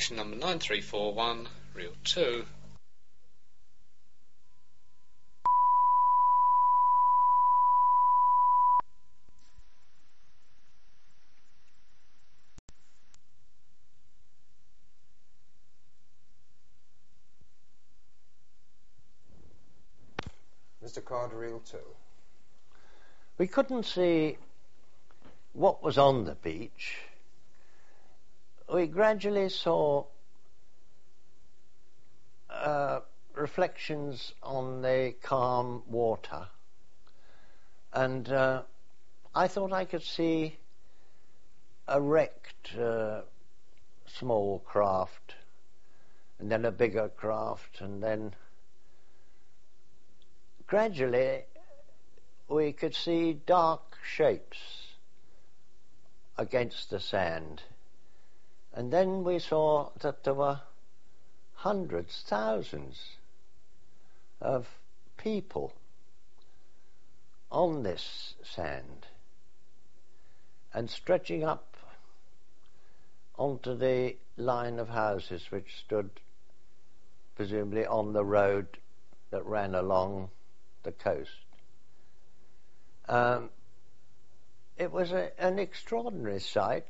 station number 9341, reel 2. Mr. Carter, reel 2. We couldn't see what was on the beach. We gradually saw reflections on the calm water, and I thought I could see a wrecked small craft, and then a bigger craft, and then gradually we could see dark shapes against the sand. And then we saw that there were hundreds, thousands of people on this sand and stretching up onto the line of houses which stood presumably on the road that ran along the coast. It was an extraordinary sight.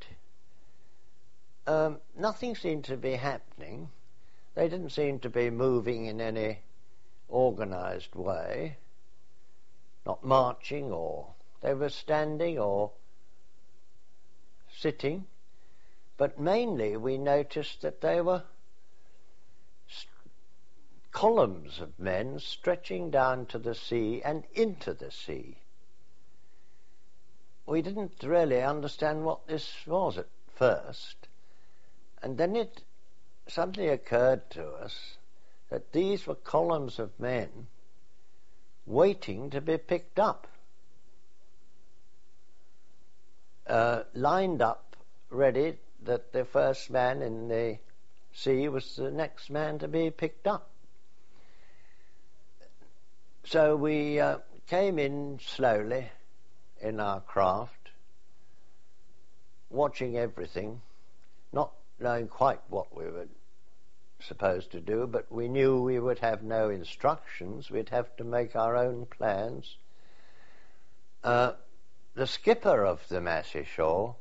Nothing seemed to be happening. They didn't seem to be moving in any organized way, not marching, or they were standing or sitting, but mainly we noticed that they were columns of men stretching down to the sea and into the sea. We didn't really understand what this was at first, and then it suddenly occurred to us that these were columns of men waiting to be picked up, lined up, ready, that the first man in the sea was the next man to be picked up. So we came in slowly in our craft, watching everything, not knowing quite what we were supposed to do, but we knew we would have no instructions. We'd have to make our own plans. The skipper of the Massey Shore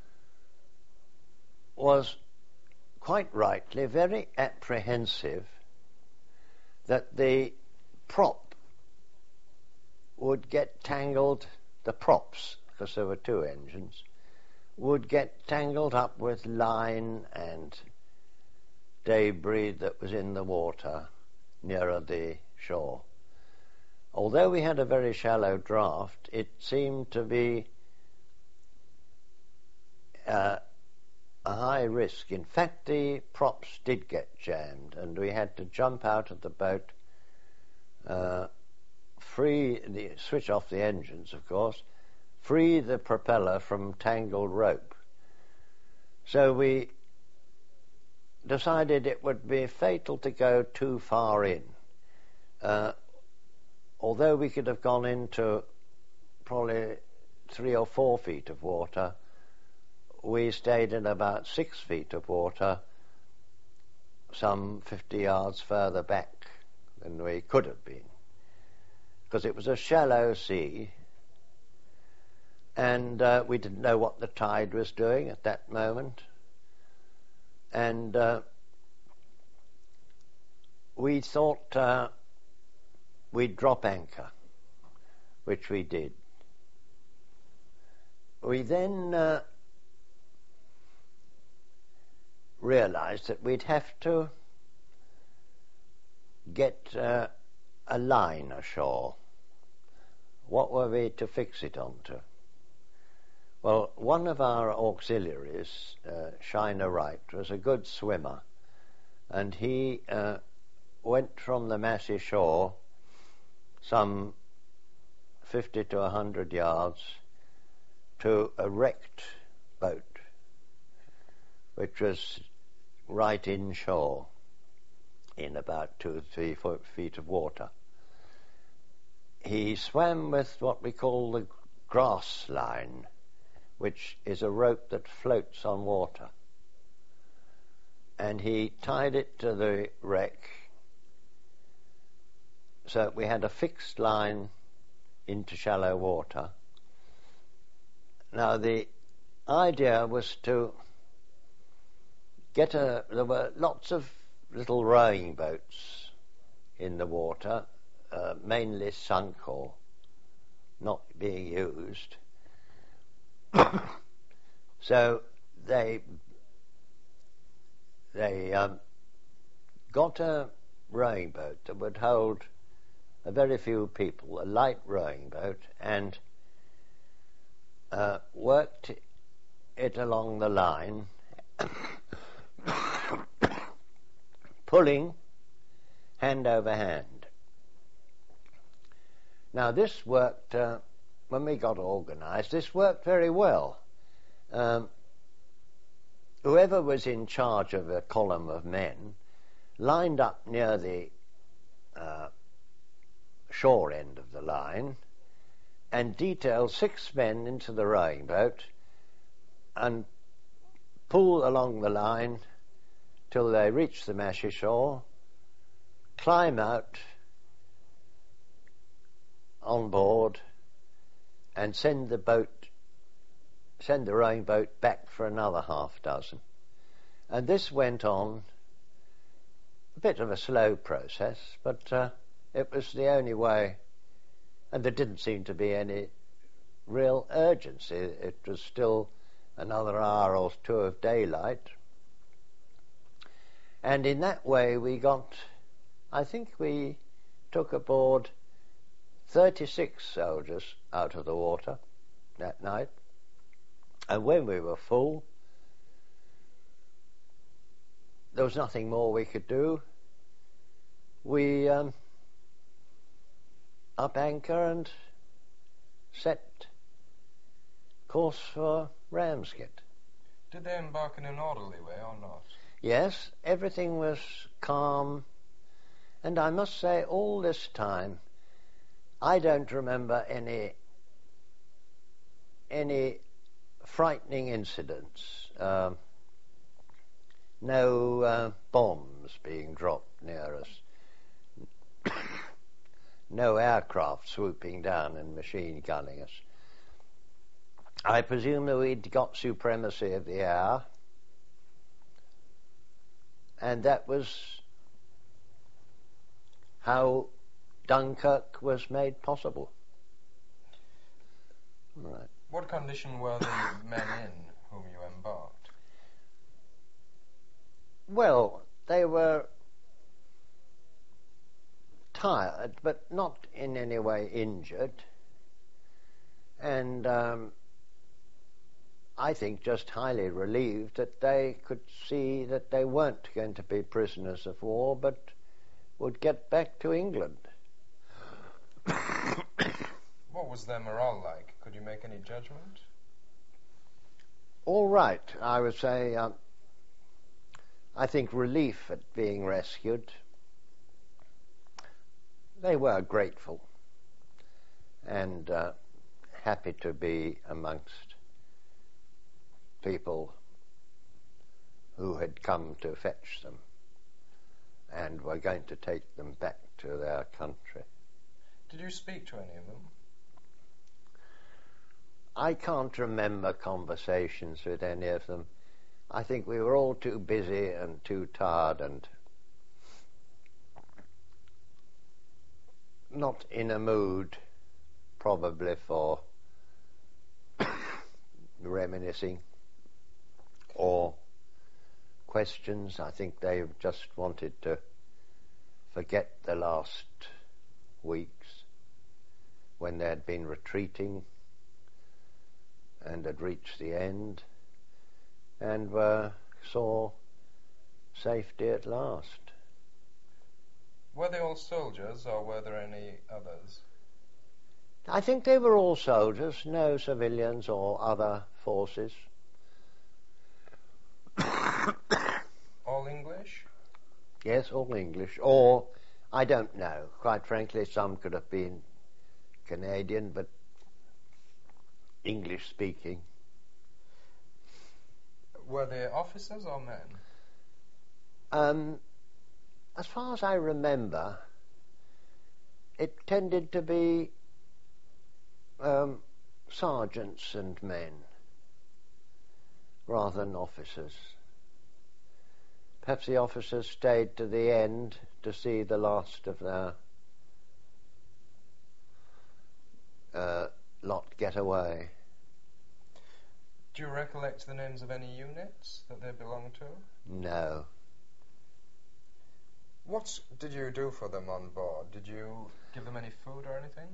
was quite rightly very apprehensive that the prop would get tangled, the props, because there were two engines, would get tangled up with line and debris that was in the water nearer the shore. Although we had a very shallow draft, it seemed to be a high risk. In fact, the props did get jammed, and we had to jump out of the boat, switch off the engines, of course, free the propeller from tangled rope. So we decided it would be fatal to go too far in. Although we could have gone into probably 3 or 4 feet of water, we stayed in about 6 feet of water, some 50 yards further back than we could have been, because it was a shallow sea, and we didn't know what the tide was doing at that moment, and we thought we'd drop anchor, which we did. We then realized that we'd have to get a line ashore. What were we to fix it onto? Well, one of our auxiliaries, Shiner Wright, was a good swimmer, and he went from the Massey Shore some 50 to 100 yards to a wrecked boat, which was right inshore in about 2 or 3 feet of water. He swam with what we call the grass line, which is a rope that floats on water. and he tied it to the wreck so that we had a fixed line into shallow water. Now the idea was to there were lots of little rowing boats in the water, mainly sunk or not being used. So they got a rowing boat that would hold a very few people, a light rowing boat, and worked it along the line, pulling hand over hand. Now this worked, when we got organised, this worked very well. Whoever was in charge of a column of men lined up near the shore end of the line and detailed 6 men into the rowing boat and pull along the line till they reach the marshy shore, climb out on board and send the rowing boat back for another half dozen. And this went on, a bit of a slow process, but it was the only way, and there didn't seem to be any real urgency. It was still another hour or two of daylight. And in that way I think we took aboard 36 soldiers out of the water that night. And when we were full, there was nothing more we could do. We up anchor and set course for Ramsgate. Did they embark in an orderly way or not? Yes, everything was calm, and I must say all this time I don't remember any frightening incidents. No bombs being dropped near us. No aircraft swooping down and machine gunning us. I presume that we'd got supremacy of the air, and that was how Dunkirk was made possible. Right. What condition were the men in whom you embarked? Well, they were tired, but not in any way injured, and I think just highly relieved that they could see that they weren't going to be prisoners of war, but would get back to England. What was their morale like? Could you make any judgment? All right, I would say. I think relief at being rescued. They were grateful and happy to be amongst people who had come to fetch them and were going to take them back to their country. Did you speak to any of them? I can't remember conversations with any of them. I think we were all too busy and too tired and not in a mood probably for reminiscing or questions. I think they just wanted to forget the last weeks when they had been retreating and had reached the end and saw safety at last. Were they all soldiers, or were there any others? I think they were all soldiers, no civilians or other forces. All English? Yes, all English. Or, I don't know. Quite frankly, some could have been Canadian, but English speaking. Were they officers or men? As far as I remember, it tended to be sergeants and men rather than officers. Perhaps the officers stayed to the end to see the last of their lot get away. Do you recollect the names of any units that they belonged to? No. What did you do for them on board? Did you give them any food or anything?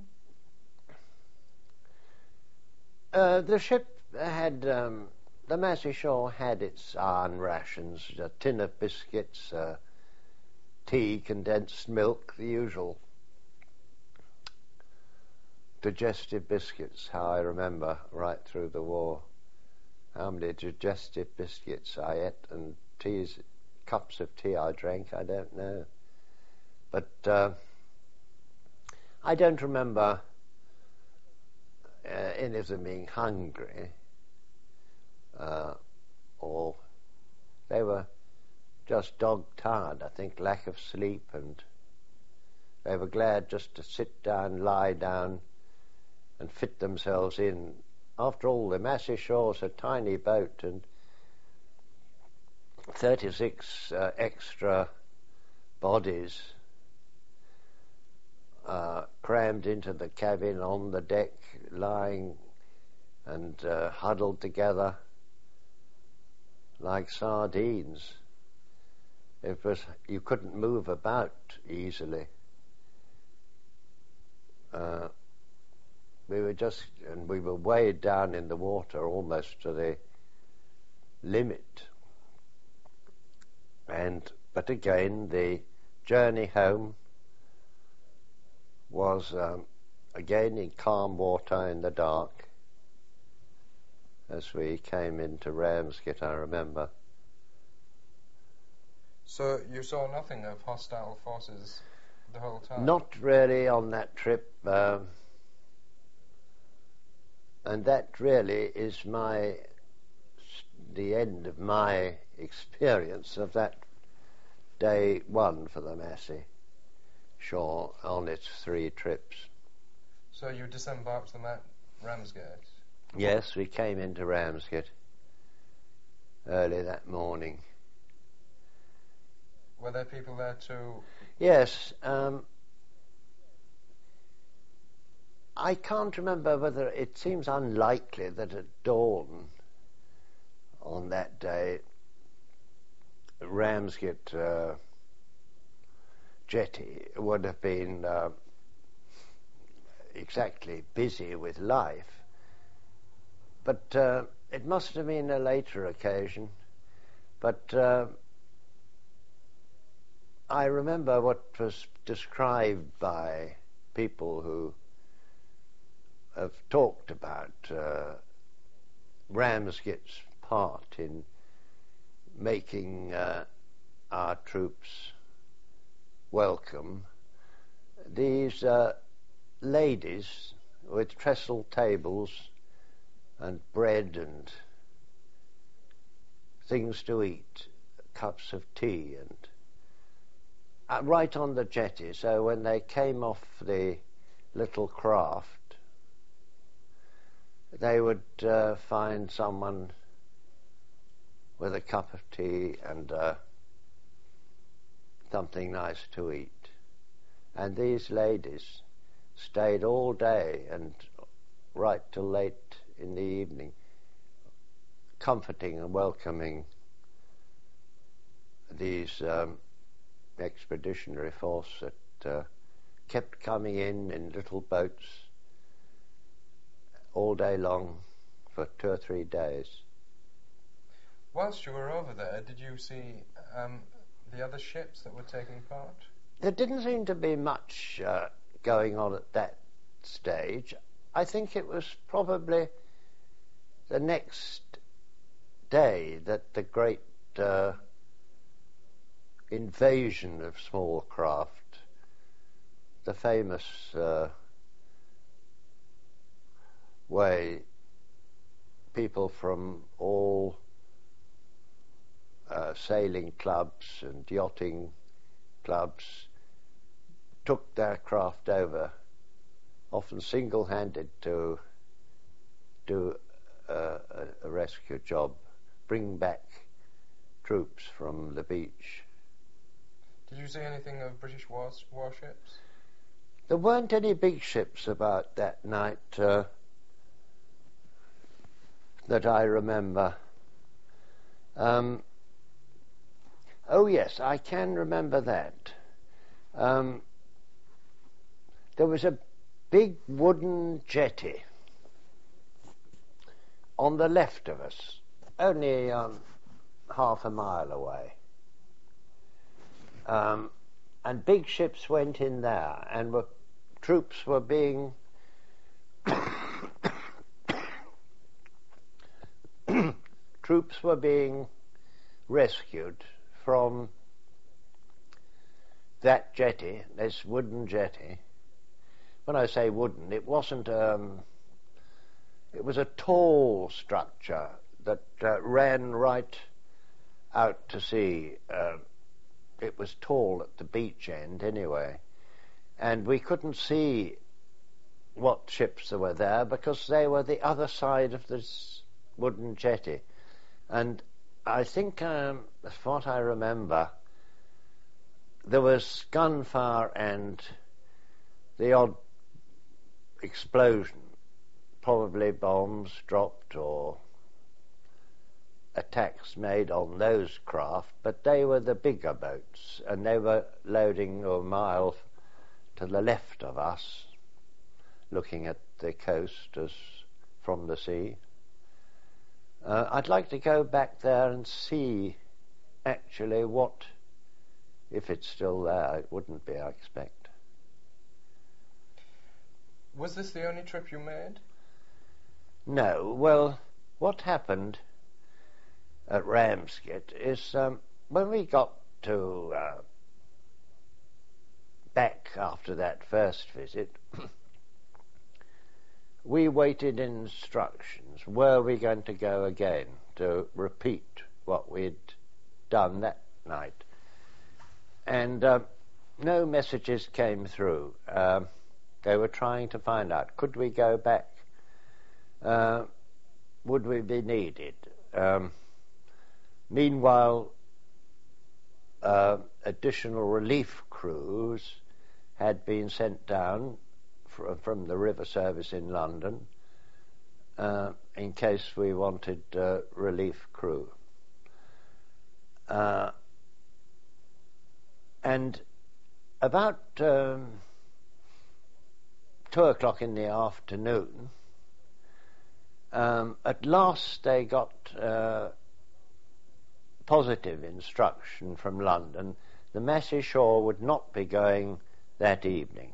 The ship had, the Massey Shore had its iron rations, a tin of biscuits, tea, condensed milk, the usual digestive biscuits, how I remember right through the war. How many digestive biscuits I ate and cups of tea I drank, I don't know. But I don't remember any of them being hungry, or they were just dog-tired, I think, lack of sleep, and they were glad just to sit down, lie down, and fit themselves in. After all, the Massey Shore's a tiny boat, and 36 extra bodies crammed into the cabin on the deck, lying and huddled together like sardines. You couldn't move about easily. We were weighed down in the water almost to the limit. But again, the journey home was again in calm water in the dark as we came into Ramsgate, I remember. So you saw nothing of hostile forces the whole time? Not really on that trip, and that really is the end of my experience of that day one for the Massey Shore on its 3 trips. So you disembarked them at Ramsgate? Yes, we came into Ramsgate early that morning. Were there people there too? Yes. I can't remember whether it seems unlikely that at dawn on that day Ramsgate jetty would have been exactly busy with life, but it must have been a later occasion. But I remember what was described by people who have talked about Ramsgate's part in making our troops welcome. These ladies with trestle tables and bread and things to eat, cups of tea, and right on the jetty. So when they came off the little craft, they would find someone with a cup of tea and something nice to eat. And these ladies stayed all day and right till late in the evening, comforting and welcoming these expeditionary force that kept coming in little boats all day long for 2 or 3 days. Whilst you were over there, did you see the other ships that were taking part? There didn't seem to be much going on at that stage. I think it was probably the next day that the great invasion of small craft, the famous way people from all sailing clubs and yachting clubs took their craft over, often single-handed, to do a rescue job, bring back troops from the beach. Did you see anything of British warships? There weren't any big ships about that night that I remember. Oh yes, I can remember that. There was a big wooden jetty on the left of us, only half a mile away. And big ships went in there, and troops were being rescued from that jetty, this wooden jetty. When I say wooden, it wasn't. It was a tall structure that ran right out to sea. It was tall at the beach end anyway, and we couldn't see what ships there were there because they were the other side of this wooden jetty. And I think, as what I remember, there was gunfire and the odd explosion, probably bombs dropped or attacks made on those craft, but they were the bigger boats, and they were loading a mile to the left of us, looking at the coast as from the sea. I'd like to go back there and see actually what, if it's still there. It wouldn't be, I expect. Was this the only trip you made? No. Well, what happened at Ramsgate is when we got to back after that first visit, we waited instructions. Were we going to go again to repeat what we'd done that night? And no messages came through. They were trying to find out, could we go back? Would we be needed? Meanwhile, additional relief crews had been sent down from the river service in London in case we wanted relief crew. And about 2 o'clock in the afternoon, at last they got positive instruction from London. The Massey Shore would not be going that evening.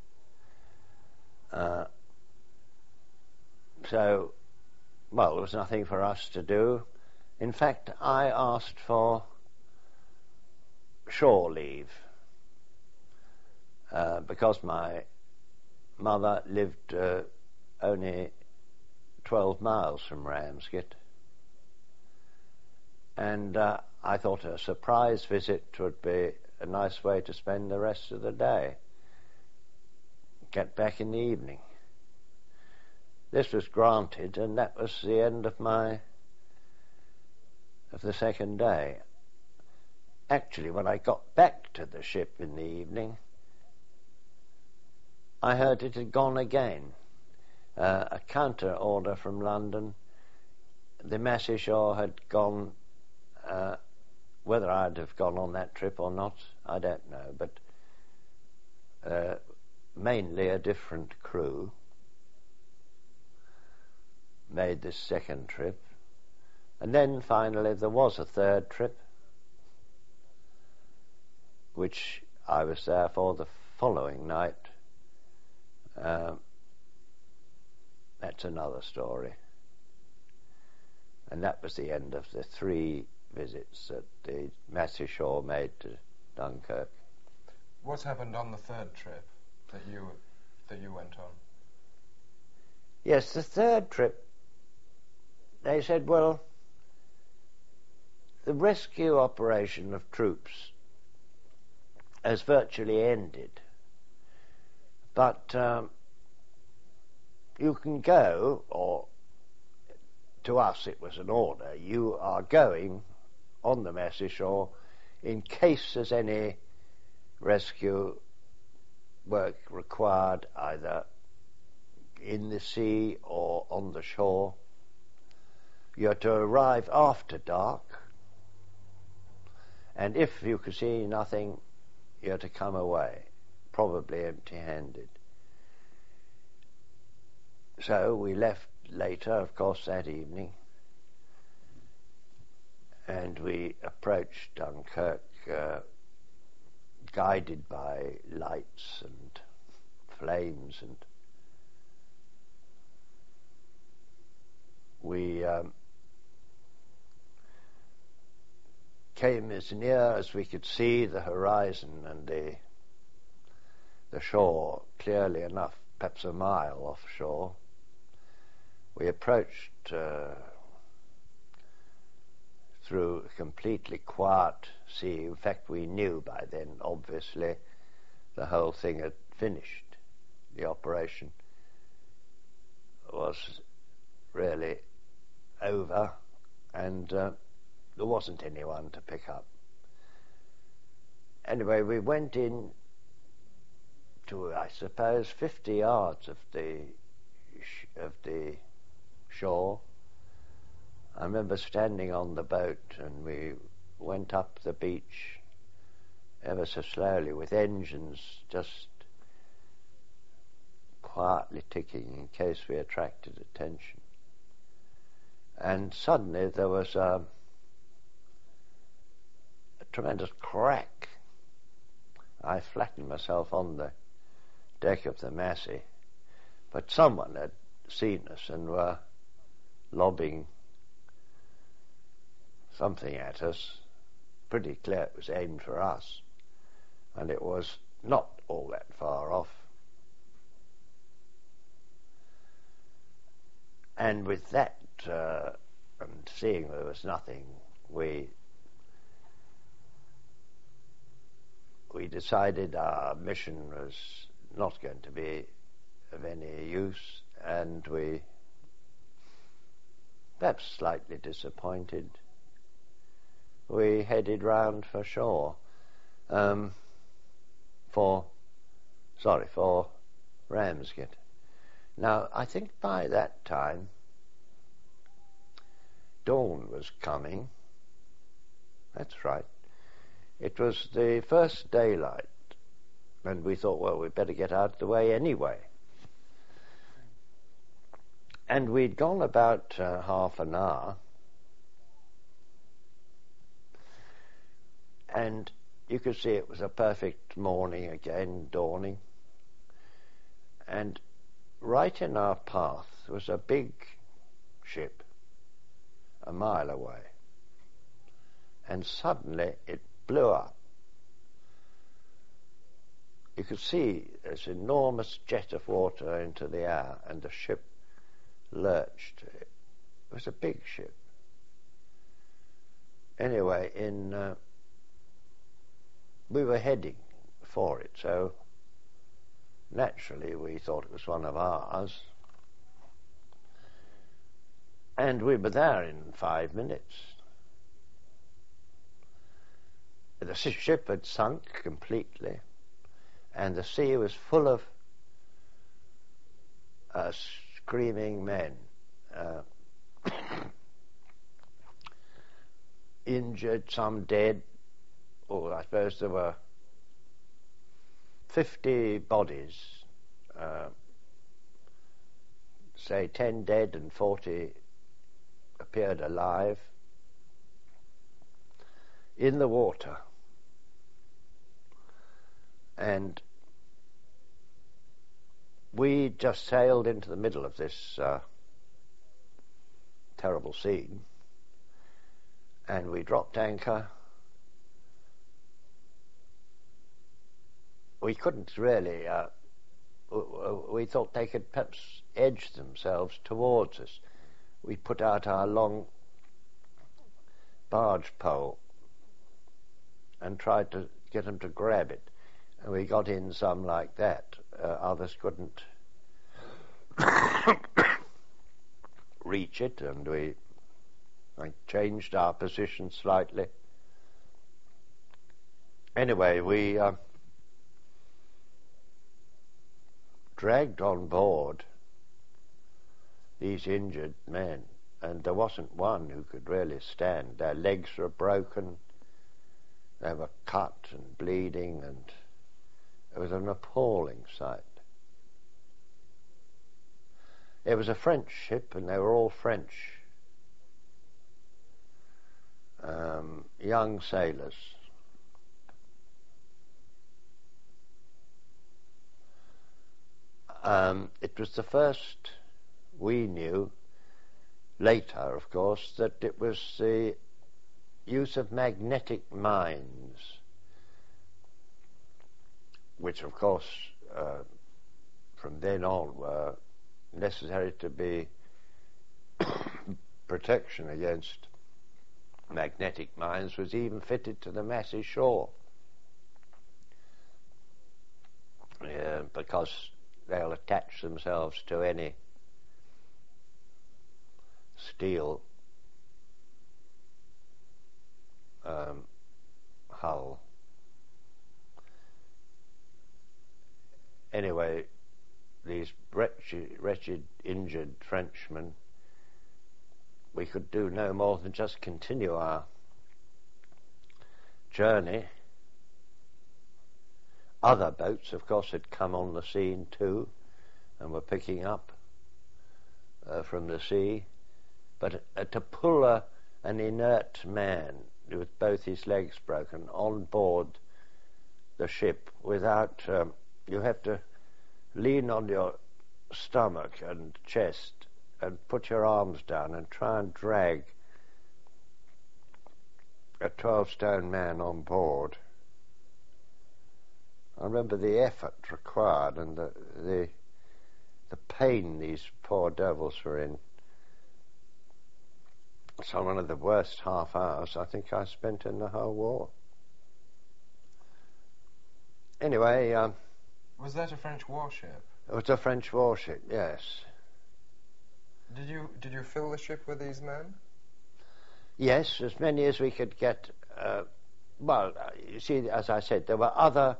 So, well, there was nothing for us to do. In fact, I asked for shore leave because my mother lived only 12 miles from Ramsgate, and I thought a surprise visit would be a nice way to spend the rest of the day. Get back in the evening. This was granted, and that was the end of the second day. Actually, when I got back to the ship in the evening, I heard it had gone again. A counter order from London. The Massey Shore had gone. Whether I'd have gone on that trip or not, I don't know, but mainly a different crew made this second trip. And then finally there was a third trip, which I was there for the following night. That's another story. And that was the end of the 3 visits that the Massey Shore made to Dunkirk. What happened on the third trip that you went on? Yes, the third trip, they said, well, the rescue operation of troops has virtually ended. But you can go, or to us it was an order, you are going on the Messy Shore in case there's any rescue work required either in the sea or on the shore. You're to arrive after dark, and if you can see nothing, you're to come away, probably empty-handed. So we left later, of course, that evening, and we approached Dunkirk guided by lights and flames, and we came as near as we could see the horizon and the shore clearly enough, perhaps a mile offshore. We approached through a completely quiet sea. In fact, we knew by then, obviously, the whole thing had finished. The operation was really over, and there wasn't anyone to pick up. Anyway, we went in to, I suppose, 50 yards of the shore. I remember standing on the boat, and we went up the beach ever so slowly with engines just quietly ticking in case we attracted attention. And suddenly there was a tremendous crack. I flattened myself on the deck of the Massey, but someone had seen us and were lobbing something at us. Pretty clear it was aimed for us, and it was not all that far off. And with that, and seeing there was nothing, we decided our mission was not going to be of any use, and we, perhaps slightly disappointed, we headed round for shore, for Ramsgate. Now, I think by that time dawn was coming. That's right. It was the first daylight, and we thought, well, we'd better get out of the way anyway. And we'd gone about half an hour, and you could see it was a perfect morning again, dawning. And right in our path was a big ship, a mile away. And suddenly it blew up. You could see this enormous jet of water into the air, and the ship lurched. It was a big ship. Anyway, we were heading for it, so naturally we thought it was one of ours. And we were there in 5 minutes. The ship had sunk completely, and the sea was full of screaming men, injured, some dead. Oh, I suppose there were 50 bodies, say 10 dead and 40 appeared alive in the water. And we just sailed into the middle of this terrible scene, and we dropped anchor. We couldn't really, we thought they could perhaps edge themselves towards us. We put out our long barge pole and tried to get them to grab it. And we got in some like that. Others couldn't reach it, and we changed our position slightly. Anyway, we dragged on board these injured men, and there wasn't one who could really stand. Their legs were broken, they were cut and bleeding, and it was an appalling sight. It was a French ship, and they were all French, young sailors. It was the first we knew, later of course, that it was the use of magnetic mines, which of course from then on were necessary to be protection against magnetic mines, was even fitted to the Massey shore, because they'll attach themselves to any steel hull. Anyway, these wretched injured Frenchmen, we could do no more than just continue our journey. Other boats, of course, had come on the scene too, and were picking up from the sea. But to pull an inert man with both his legs broken on board the ship without, you have to lean on your stomach and chest and put your arms down and try and drag a 12-stone man on board. I remember the effort required and the pain these poor devils were in. So one of the worst half hours I think I spent in the whole war. Anyway, was that a French warship? It was a French warship, yes. Did you fill the ship with these men? Yes, as many as we could get. You see, as I said, there were other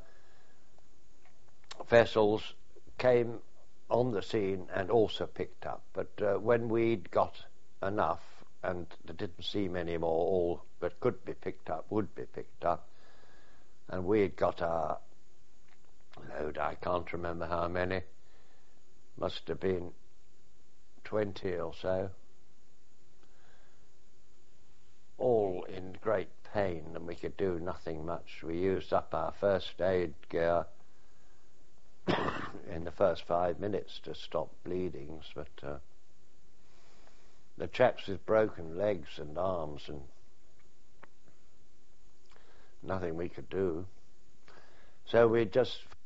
vessels came on the scene and also picked up. But when we'd got enough, and there didn't seem any more, all that could be picked up would be picked up, and we'd got our load, I can't remember how many, must have been 20 or so, all in great pain, and we could do nothing much. We used up our first aid gear in the first 5 minutes to stop bleedings, but the chaps with broken legs and arms, and nothing we could do. So we just